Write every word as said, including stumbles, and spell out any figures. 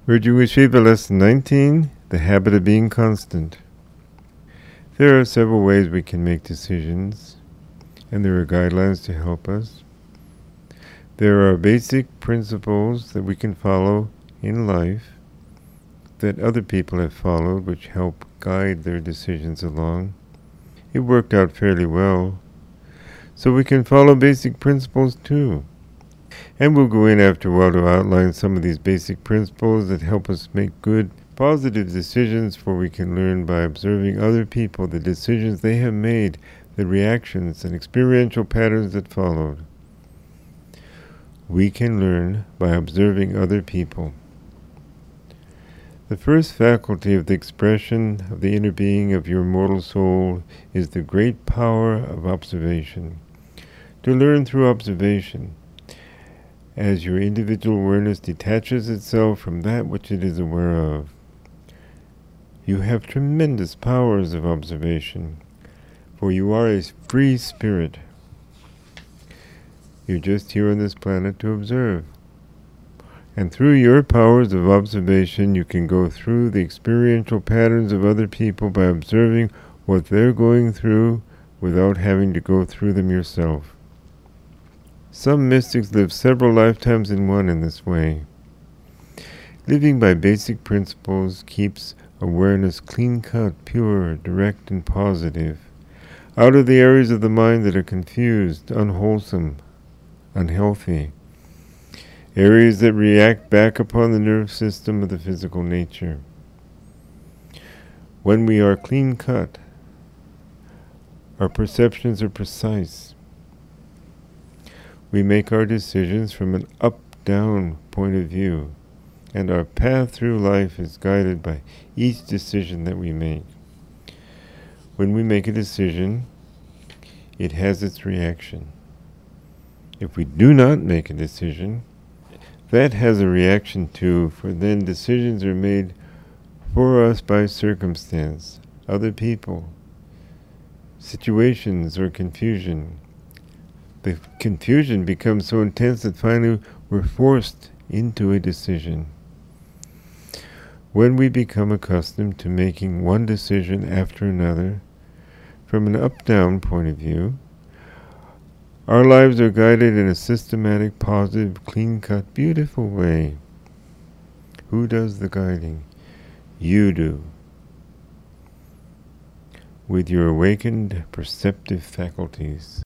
We're Jewish People, Lesson nineteen, The Habit of Being Constant. There are several ways we can make decisions, and there are guidelines to help us. There are basic principles that we can follow in life that other people have followed, which help guide their decisions along. It worked out fairly well, so we can follow basic principles too. And we'll go in after a while to outline some of these basic principles that help us make good, positive decisions, for we can learn by observing other people the decisions they have made, the reactions and experiential patterns that followed. We can learn by observing other people. The first faculty of the expression of the inner being of your mortal soul is the great power of observation. To learn through observation, as your individual awareness detaches itself from that which it is aware of. You have tremendous powers of observation, for you are a free spirit. You're just here on this planet to observe. And through your powers of observation, you can go through the experiential patterns of other people by observing what they're going through without having to go through them yourself. Some mystics live several lifetimes in one in this way. Living by basic principles keeps awareness clean-cut, pure, direct, and positive, out of the areas of the mind that are confused, unwholesome, unhealthy, areas that react back upon the nerve system of the physical nature. When we are clean-cut, our perceptions are precise. We make our decisions from an up-down point of view, and our path through life is guided by each decision that we make. When we make a decision, it has its reaction. If we do not make a decision, that has a reaction too, for then decisions are made for us by circumstance, other people, situations, or confusion. The confusion becomes so intense that finally we're forced into a decision. When we become accustomed to making one decision after another from an up-down point of view, our lives are guided in a systematic, positive, clean-cut, beautiful way. Who does the guiding? You do. With your awakened perceptive faculties.